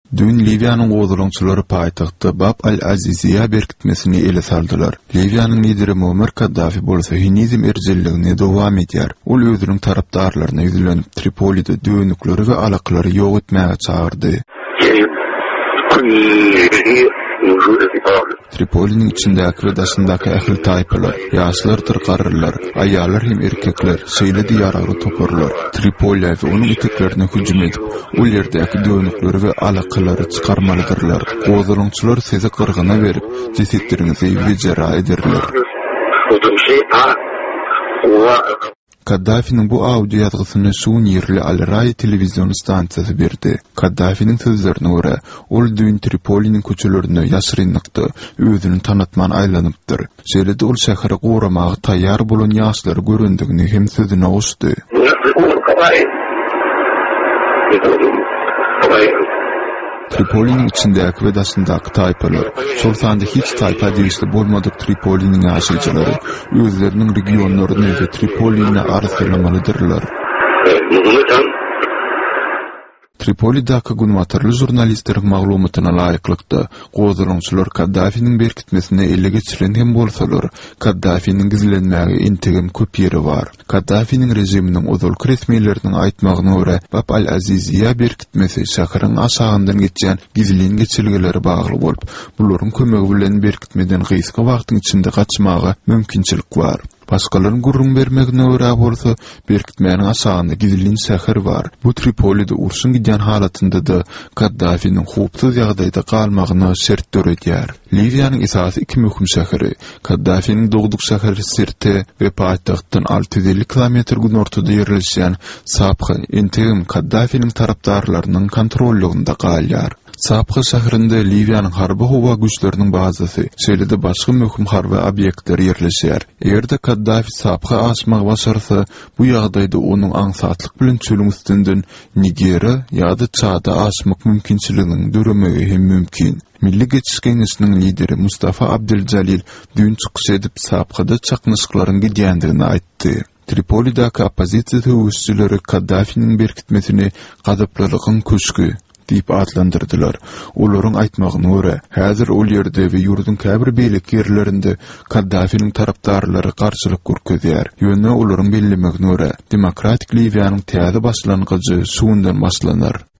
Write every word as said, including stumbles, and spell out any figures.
Dün Libyanyň gozulunçylary paýtagtda Bab al-Aziziyya berkitmesini ele saldylar. Libyanyň lideri Muammar Kaddafi bolsa hinizm erjelligine dowam edýär. Ol özüniň tarapdarlaryna ýüzlenip Tripolide döwnükleri we alaklary ýok etmäge çağırdy. Tripoliniň içindäki we daşyndaky ähli taýpalar, ýaşlar tyrkarlar, aýallar hem erkekler şeýle diýaragry toparlar. Tripoli we onuň eteklerine hüjüm edip, ol ýerdäki döwnükleri we alaklary çykarmalydyrlar. Gozulunçylar sezi qyrgyna berip, jesetlerinizi ýeýjera ederler. Kaddafi'nin bu audio ýazgysyny şuň ýerli Al-Ray telewizion stansiýasy berdi. Kaddafi'nin sözlerine görä, ol dün Tripoliniň köçelerine ýaşyrynlykda özüni tanatman aýlanypdyr. Şeýle-de ol şäheri gowramagy taýýar bolan ýaşlary göründigini hem sözüne goşdy. Tripoliniň içindäki we daşyndaky taýpalar, şol sanda hiç taýpa diýişli bolmadyk Tripoliniň ýaşaýjylary özleriniň regionlaryny we Tripoliny arslamalydyrlar. Tripolidaky gunwatarly jurnalistleriň maglumatyna laýyklykda gozulunçylar Kaddafi'niň berkitmesine ele geçiren hem bolsalar, Kaddafi'niň gizlenmäge intigem köp ýeri bar. Kaddafi'niň rejiminiň ozal resmiýetleriniň aýtmagyna görä, Bab al-Aziziyya berkitmesi şäheриň aşagyndan geçen gizlin geçilgeleri bagly bolup, bularyň kömegi bilen berkitmeden gysga wagtyň içinde gaçmagy mümkinçilik bar. Başkalaryň gurrun bermegine görä bolsa, berkitmäniň aşagynda gizlin şäher bar. Bu Tripolide urşun gidýän halatynda da Kaddafi'niň hupsuz ýagdaýda galmagyna şert döredýär. Libyanyň esasy iki möhüm şäheri, Kaddafi'niň dogduk şäheri Sirte we paýtagtdan alty yüz elli kilometr günortada ýerleşýän Sabha intigim Kaddafi'niň tarapdarlarynyň kontrolliginde galýar. Sabha şäherinde Libyanyň harby howa güýçleriniň bazasy, şeýle-de başga möhüm harby obýektler ýerleşýär. Egerde Kaddafi Sabha aşmagy başarsa, bu ýagdaýda onuň aňsatlyk bilen çölüň üstünden Nigeri ýa-da Çada aşmak mümkinçiliginiň döremegi hem mümkin. Milli geçiş Geňeşiniň lideri Mustafa Abdeljalil dün çykyş edip Sabhada çaknyşyklaryň gidýändigini aýtdy. Tripolidaky opozisiýa höwüsçileri Kaddafi'niň berkitmesini gadaplarygyň köşkü diýip adlandyrdylar. Olaryň aýtmagyna görä, häzir ol ýerde we ýurdun käbir beýlik ýerlerinde Kaddafi'niň tarapdarlary garşylyk görkezýär. Ýöne olaryň bellemegine görä, demokratik Libyanyň täze başlangyjy şuňdan başlanar.